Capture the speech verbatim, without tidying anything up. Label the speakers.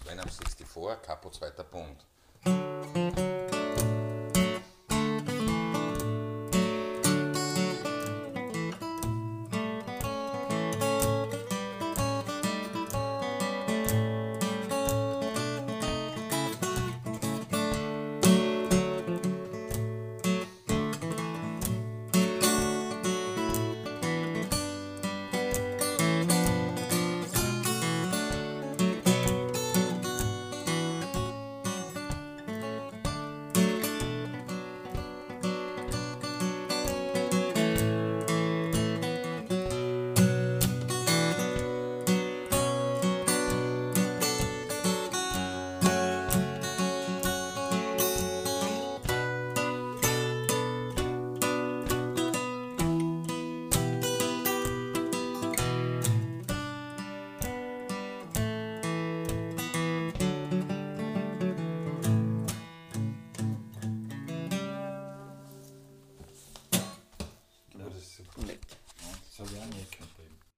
Speaker 1: When I'm sixty-four, Capo zweiter Punkt.
Speaker 2: Ja, das ist super.
Speaker 3: Nett.
Speaker 2: Ja, das habe ich auch nie gekannt.